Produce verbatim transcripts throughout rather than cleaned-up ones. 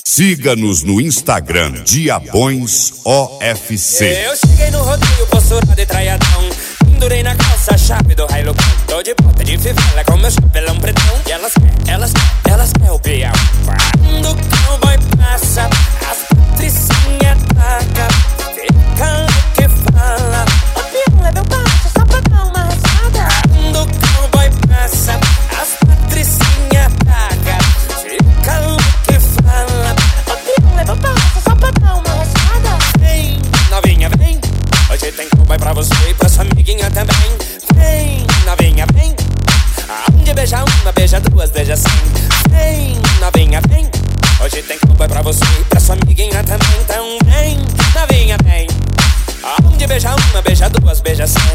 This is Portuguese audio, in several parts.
Siga-nos no Instagram, Diabões O F C. Eu cheguei no rodeio, postura de traiadão. Pendurei na calça a chave do raio. Tô de bota de fivela com meu chapelão pretão. E elas quer, elas quer, elas quer o peão. Quando o cowboy passa, as patricinhas taca. Fica no que fala. O peão leva o passo só pra dar uma rachada. Quando o cowboy passa, as patricinhas taca. Fica no que fala. O peão leva o passo só pra dar uma rachada. Vem, novinha, vem. Hoje tem cowboy pra você e pra sua amiguinha também. Vem, novinha, vem. Aonde beija uma, beija duas, beija cem. Vem, novinha, vem. Hoje tem cowboy pra você e pra sua amiguinha também. Então vem, novinha, vem. Aonde beija uma, beija duas, beija cem.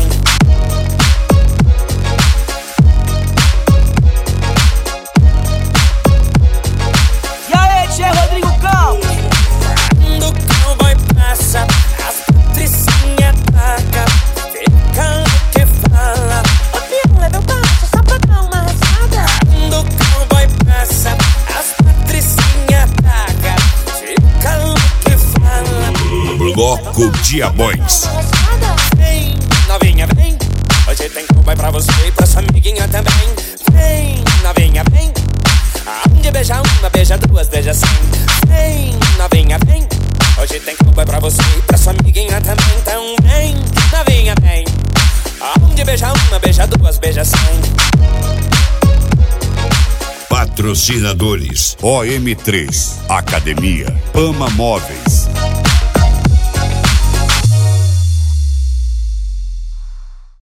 E aí, tchê Rodrigo Campos? Quando o cowboy passa, as patricinhas taca. Fica no que fala. O peão leva o passo só pra dar uma rachada. Quando o cowboy passa, as patricinhas taca. Fica no que fala. Bloco Diabões. Vem, novinha, vem. Hoje tem cowboy pra você e pra sua amiguinha também. Vem, novinha, vem. Aonde beija uma, beija duas, beija cem. Vem, novinha, vem. Hoje tem cowboy pra você e pra sua amiguinha também. Então vem, novinha, vem. Aonde beija uma, beija duas, beija cem. Patrocinadores: O M três, Academia, Pama Móveis,